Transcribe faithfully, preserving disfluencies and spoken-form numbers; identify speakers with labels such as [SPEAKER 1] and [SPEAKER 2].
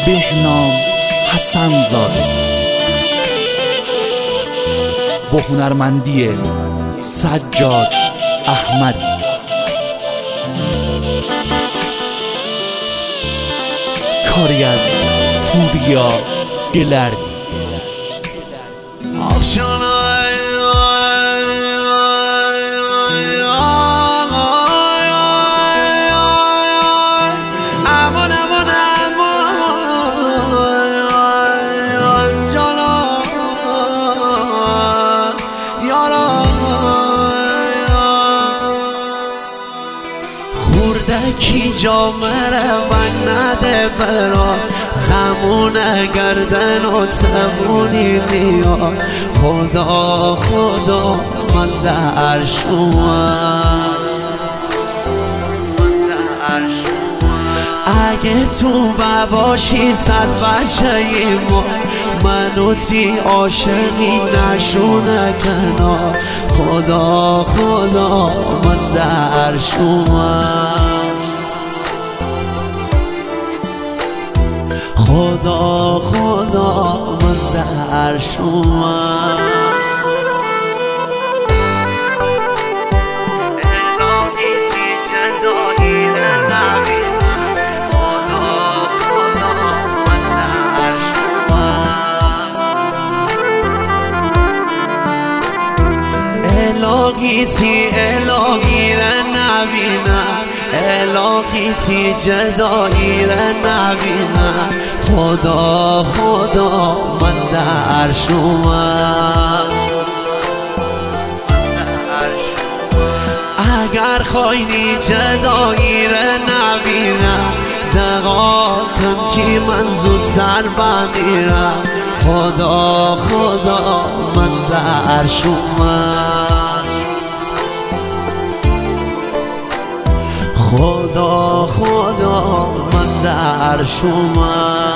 [SPEAKER 1] بهنام حسن زاده با هنرمندی سجاد احمدی. کاری از پوریا گلردی.
[SPEAKER 2] کی جامره و نده برا زمون گردن و تمونی میاد. خدا خدا من در شما، اگه تو بباشی صد بچه ما منو تی عاشقی نشونه کنار. خدا خدا من در شما، خدا خدا من در شما. الهی تی الهی را نبینم، الهی تی جدایی را نبینم. خدا خدا من در شما، اگر خواینی جدایی را نبینم دقا کن که من زودتر بمیرم. خدا خدا من در شما، خدا خدا من در شما.